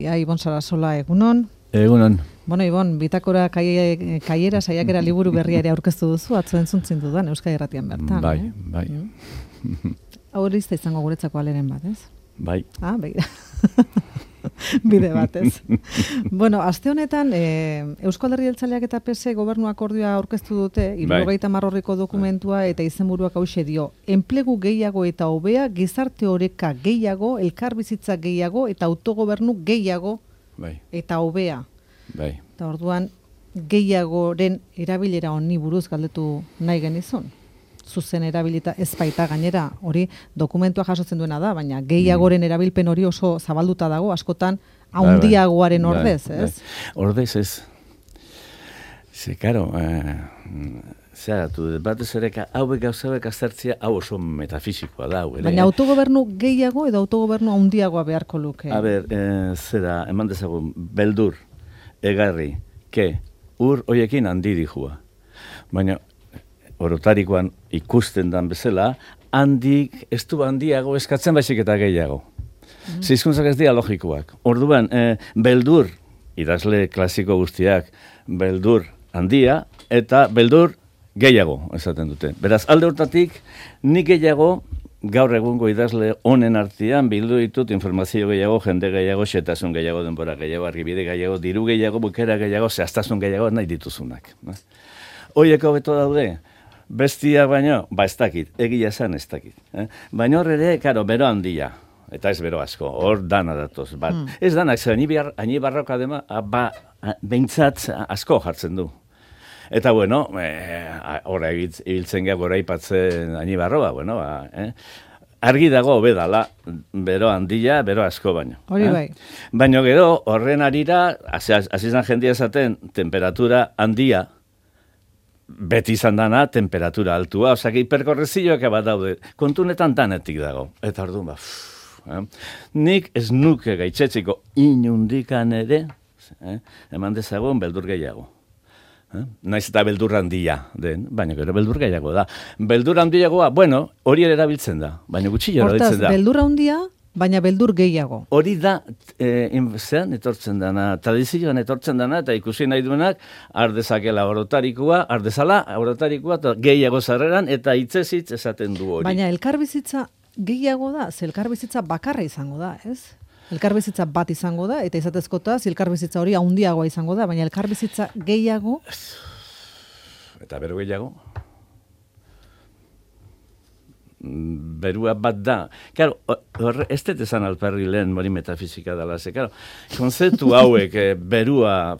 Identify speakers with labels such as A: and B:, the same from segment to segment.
A: Ibon Sarasola, egunon.
B: Egunon.
A: Bueno, Ibon, bitakora kaiera saiakera liburu berria ere aurkeztu duzu, atzo entzuntzen dudan Euskadi Irratian bertan.
B: Bai.
A: Hau izte izango guretzako aleren bat, ez?
B: Bai.
A: Begira. Bide batez. Bueno, aste honetan, Eusko Alderdi Jeltzaleak eta PSE gobernu akordioa aurkeztu dute, 70 orriko dokumentua eta izenburuak hauxe dio. Enplegu gehiago eta hobea, gizarte oreka gehiago, elkarbizitza gehiago eta autogobernu gehiago eta hobea.
B: Bai.
A: Eta orduan, gehiagoren erabilera honi buruz galdetu nahi genizun. Zuzen erabilita ez baita gainera, hori dokumentua jasotzen duena da, baina gehiagoren erabilpen hori oso zabalduta dago, askotan haundiagoaren ordez, ez?
B: Ordez ez. Ze, karo, zeratu, batez ere, hauek gauzabek aztertzea, hau oso metafisikoa da, hau ere.
A: Baina autogobernu gehiago edo autogobernu haundiagoa beharko luke?
B: Zera, eman dezagun, beldur, egarri, ur hoiekin handi dijua. Baina, orotarikoan ikusten dan bezala, handik, ez du handiago eskatzen baizik eta gehiago. Hizkuntzak ez dira logikoak. Orduan, beldur, idazle klasiko guztiak, beldur handia eta beldur gehiago esaten dute. Beraz, alde hortatik, nik gehiago, gaur egungo idazle honen artean bildu ditut informazio gehiago, jende gehiago, xetasun gehiago, denbora gehiago, argibide gehiago, diru gehiago, bukera gehiago, zehaztasun gehiago, nahi dituzunak. Hoieko beto daude, bestiak baino, ez dakit, egia esan ez dakit. Baina hor ere, karo, bero handia, eta ez bero asko, hor dana datoz. Ez danak, haini barroka dema, behintzat asko jartzen du. Eta bueno, horra ibiltzen geha gora ipatzen haini barroa, argi dago bedala, bero handia, bero asko baino.
A: Hori bai.
B: Baina gero, horren arira, azizan jendia esaten, temperatura handia, beti izan dana, temperatura altua, osea, hiperkorrezioak bat daude, kontunetan danetik dago. Eta orduan, nik ez nuke gaitxetziko inundikan ere, eman dezagun beldur gehiago. Naiz eta beldur handia den, baina gero beldur gehiago da. Beldur handiagoa, bueno, hori ere erabiltzen da, baina gutxillo erabiltzen da.
A: Hortaz, beldur handia, baina beldur gehiago.
B: Hori da, zean etortzen dana, tradizioan etortzen dana, eta ikusi nahi duenak, ardezakela orotarikoa, eta gehiago zarreran, eta hitzez esaten du hori.
A: Baina elkarbizitza gehiago da, ze elkarbizitza bakarra izango da, ez? Elkarbizitza bat izango da, eta izatezkotaz, elkarbizitza hori haundiagoa izango da, baina elkarbizitza gehiago...
B: Eta bero gehiago... Berua bat da. Claro, ez dut esan alperri lehen mori metafizika dela, ze, claro, konzeptu hauek, berua,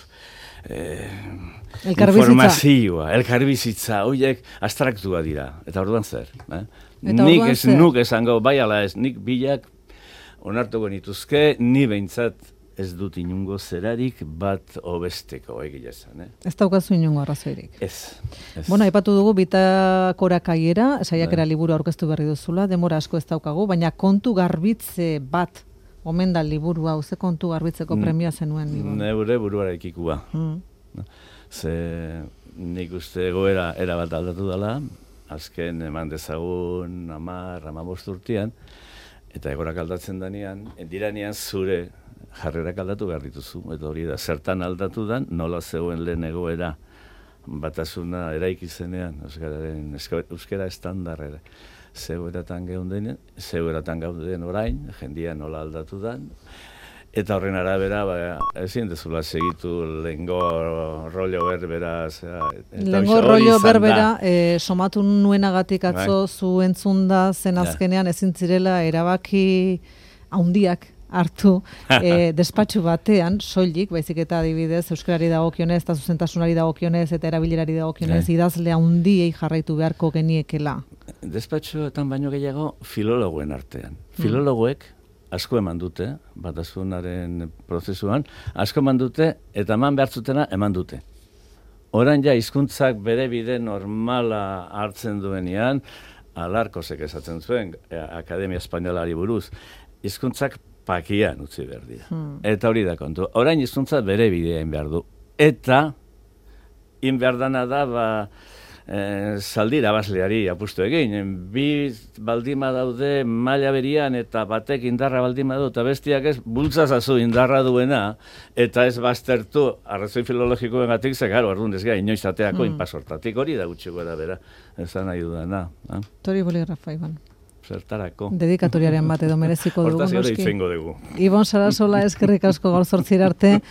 B: informazioa, elkarbizitza, horiek abstraktua dira. Eta orduan zer? Nik ez nuk esango, bai ala ez, nik bilak onartuko nituzke, ni behintzat ez dut inungo zerarik bat obesteko egia esan. Ez
A: daukazu inungo arrazoirik.
B: Ez.
A: Bueno, aipatu dugu bitakora kaiera, saiakera liburu aurkeztu berri duzula, demora asko ez daukagu, baina kontu garbitze bat omen da liburu hau, ze kontu garbitzeko premia zenuen liburu?
B: Neure buruarekikua. Ze nik uste goera erabat aldatu dela, azken eman dezagun 10-15 urtean, eta egorak aldatzen danean, diranean zure jarrerak aldatu behar dituzu, eta hori da, zertan aldatu dan, nola zegoen lehen egoera batasuna eraiki zenean, euskara estandarrera, zegoeratan gauden orain, jendia nola aldatu dan, eta horren arabera, ezin dezula segitu lehengo rollo berbera.
A: Lehengo rollo berbera, somatu nuenagatik atzo zu entzunda zen azkenean ezin zirela erabaki haundiak hartu despatxu batean, soilik, baizik eta adibidez, euskarari dagokionez, eta zuzentasunari dagokionez, eta erabilerari dagokionez, idazle haundiei jarraitu beharko geniekela.
B: Despatxuetan baino gehiago filologoen artean. Filologoek asko eman dute, batasunaren prozesuan, asko eman dute, eta eman behartzutena eman dute. Orain ja, hizkuntzak bere bide normala hartzen duenean, Alarkozek esaten zuen, Akademia Espainolari buruz, hizkuntzak pakian utzi behar dira. Eta hori da kontu. Orain hizkuntza bere bidea behar du. Eta, behar dana da, zaldira basleari apustu egin. Bi baldima daude maila berian eta batek indarra baldima du, eta bestiak ez bultzazazu indarra duena, eta ez baztertu arrazoi filologikoengatik, ze gero, orduan ez gai, inoiz ateako inpasortatik, hori da gutxiko da bera, ezan nahi dudana.
A: Tori boligrafa, Iban.
B: Zertarako.
A: Dedikatoriaren bat edo mereziko dugu.
B: Hortaz gero itzengo dugu.
A: Ibon Sarasola eskerrik asko gaur 8 arte.